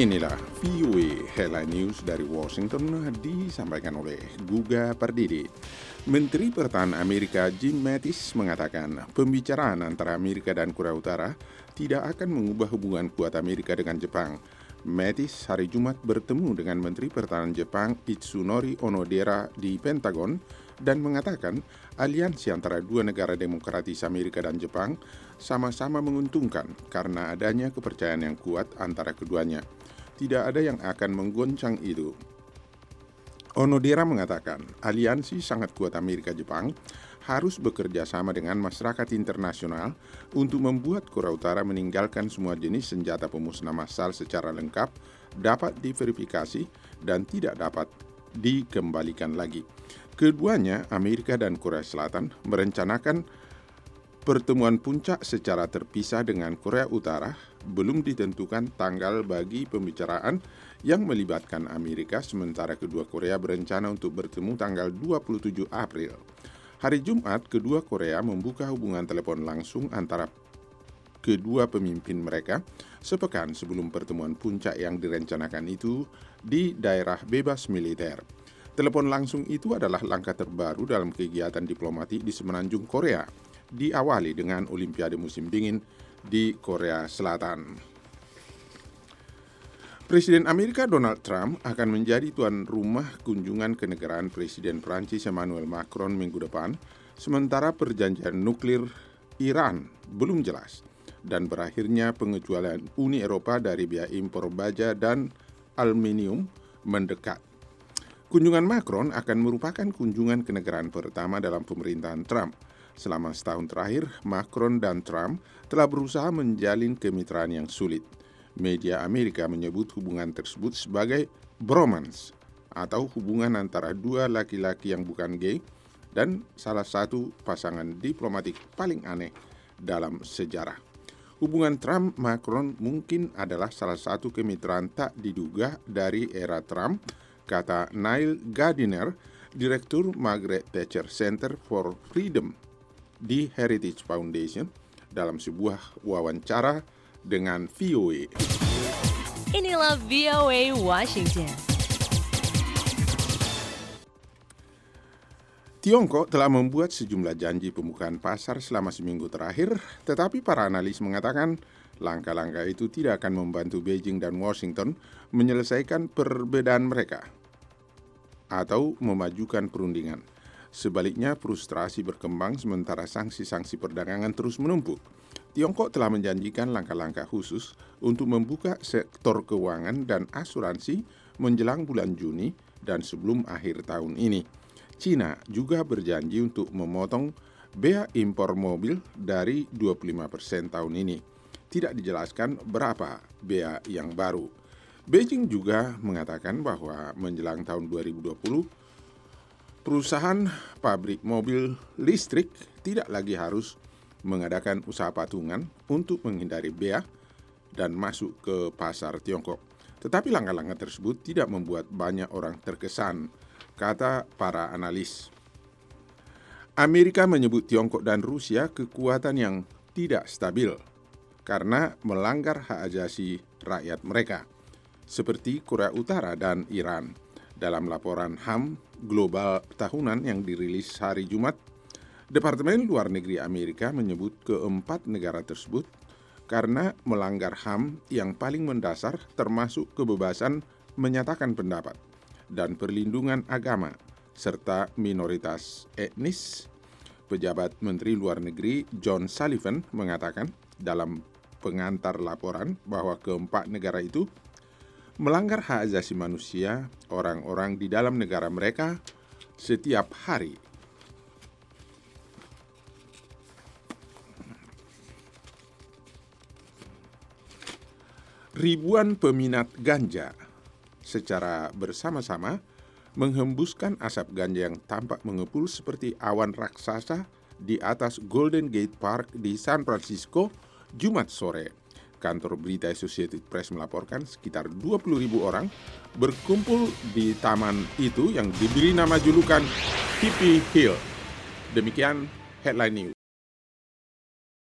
Inilah VOA Headline News dari Washington disampaikan oleh Guga Pardidi. Menteri Pertahanan Amerika Jim Mattis mengatakan pembicaraan antara Amerika dan Korea Utara tidak akan mengubah hubungan kuat Amerika dengan Jepang. Mattis hari Jumat bertemu dengan Menteri Pertahanan Jepang Itsunori Onodera di Pentagon dan mengatakan aliansi antara dua negara demokratis Amerika dan Jepang sama-sama menguntungkan karena adanya kepercayaan yang kuat antara keduanya. Tidak ada yang akan menggoncang itu. Onodera mengatakan aliansi sangat kuat Amerika-Jepang harus bekerja sama dengan masyarakat internasional untuk membuat Korea Utara meninggalkan semua jenis senjata pemusnah massal secara lengkap, dapat diverifikasi, dan tidak dapat dikembalikan lagi. Keduanya, Amerika dan Korea Selatan, merencanakan pertemuan puncak secara terpisah dengan Korea Utara. Belum ditentukan tanggal bagi pembicaraan yang melibatkan Amerika, sementara kedua Korea berencana untuk bertemu tanggal 27 April. Hari Jumat, kedua Korea membuka hubungan telepon langsung antara kedua pemimpin mereka sepekan sebelum pertemuan puncak yang direncanakan itu di daerah bebas militer. Telepon langsung itu adalah langkah terbaru dalam kegiatan diplomatik di semenanjung Korea, diawali dengan Olimpiade musim dingin di Korea Selatan. Presiden Amerika Donald Trump akan menjadi tuan rumah kunjungan kenegaraan Presiden Prancis Emmanuel Macron minggu depan, sementara perjanjian nuklir Iran belum jelas, dan berakhirnya pengecualian Uni Eropa dari biaya impor baja dan aluminium mendekat. Kunjungan Macron akan merupakan kunjungan kenegaraan pertama dalam pemerintahan Trump. Selama setahun terakhir, Macron dan Trump telah berusaha menjalin kemitraan yang sulit. Media Amerika menyebut hubungan tersebut sebagai bromance atau hubungan antara dua laki-laki yang bukan gay dan salah satu pasangan diplomatik paling aneh dalam sejarah. Hubungan Trump-Macron mungkin adalah salah satu kemitraan tak diduga dari era Trump, kata Neil Gardiner, Direktur Margaret Thatcher Center for Freedom di Heritage Foundation, dalam sebuah wawancara dengan VOA. Inilah VOA Washington. Tiongkok telah membuat sejumlah janji pembukaan pasar selama seminggu terakhir, tetapi para analis mengatakan langkah-langkah itu tidak akan membantu Beijing dan Washington menyelesaikan perbedaan mereka atau memajukan perundingan. Sebaliknya, frustrasi berkembang sementara sanksi-sanksi perdagangan terus menumpuk. Tiongkok telah menjanjikan langkah-langkah khusus untuk membuka sektor keuangan dan asuransi menjelang bulan Juni dan sebelum akhir tahun ini. Cina juga berjanji untuk memotong bea impor mobil dari 25% tahun ini. Tidak dijelaskan berapa bea yang baru. Beijing juga mengatakan bahwa menjelang tahun 2020, perusahaan pabrik mobil listrik tidak lagi harus mengadakan usaha patungan untuk menghindari bea dan masuk ke pasar Tiongkok. Tetapi langkah-langkah tersebut tidak membuat banyak orang terkesan, kata para analis. Amerika menyebut Tiongkok dan Rusia kekuatan yang tidak stabil karena melanggar hak asasi rakyat mereka, seperti Korea Utara dan Iran. Dalam laporan HAM global tahunan yang dirilis hari Jumat, Departemen Luar Negeri Amerika menyebut keempat negara tersebut karena melanggar HAM yang paling mendasar, termasuk kebebasan menyatakan pendapat dan perlindungan agama serta minoritas etnis. Pejabat Menteri Luar Negeri John Sullivan mengatakan dalam pengantar laporan bahwa keempat negara itu melanggar hak asasi manusia orang-orang di dalam negara mereka setiap hari. Ribuan peminat ganja secara bersama-sama menghembuskan asap ganja yang tampak mengepul seperti awan raksasa di atas Golden Gate Park di San Francisco Jumat sore. Kantor berita Associated Press melaporkan sekitar 20.000 orang berkumpul di taman itu yang diberi nama julukan Hippie Hill. Demikian Headline News.